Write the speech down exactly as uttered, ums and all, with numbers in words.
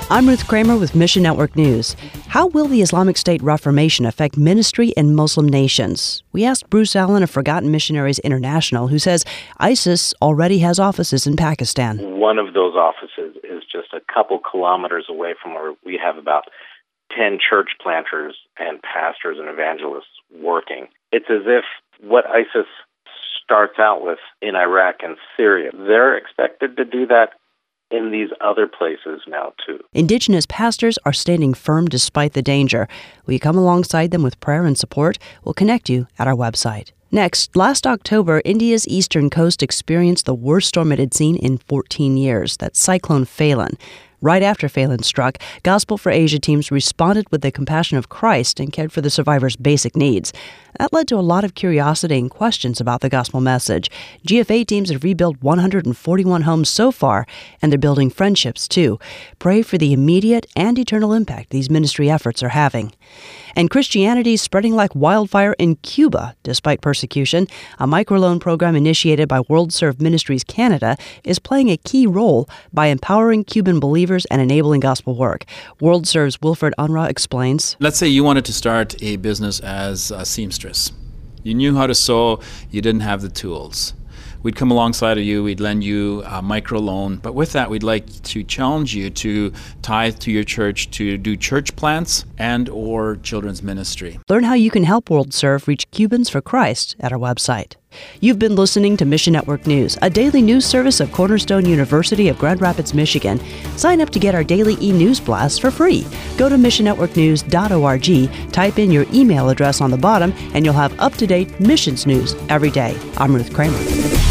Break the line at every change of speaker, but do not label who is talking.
I'm Ruth Kramer with Mission Network News. How will the Islamic State Reformation affect ministry in Muslim nations? We asked Bruce Allen of Forgotten Missionaries International, who says ISIS already has offices in Pakistan.
One of those offices is just a couple kilometers away from where we have about ten church planters and pastors and evangelists working. It's as if what ISIS starts out with in Iraq and Syria, they're expected to do that in these other places now, too.
Indigenous pastors are standing firm despite the danger. Will you come alongside them with prayer and support? We'll connect you at our website. Next, last October, India's eastern coast experienced the worst storm it had seen in fourteen years. That's Cyclone Phelan. Right after Phelan struck, Gospel for Asia teams responded with the compassion of Christ and cared for the survivors' basic needs. That led to a lot of curiosity and questions about the gospel message. G F A teams have rebuilt one hundred forty-one homes so far, and they're building friendships, too. Pray for the immediate and eternal impact these ministry efforts are having. And Christianity is spreading like wildfire in Cuba, despite persecution. A microloan program initiated by World Serve Ministries Canada is playing a key role by empowering Cuban believers and enabling gospel work. World Serve's Wilfred Unruh explains.
Let's say you wanted to start a business as a seamstress. You knew how to sew, you didn't have the tools. We'd come alongside of you, we'd lend you a microloan, but with that we'd like to challenge you to tithe to your church, to do church plants and or children's ministry.
Learn how you can help World Serve reach Cubans for Christ at our website. You've been listening to Mission Network News, a daily news service of Cornerstone University of Grand Rapids, Michigan. Sign up to get our daily e-news blast for free. Go to mission network news dot org, type in your email address on the bottom, and you'll have up-to-date missions news every day. I'm Ruth Kramer.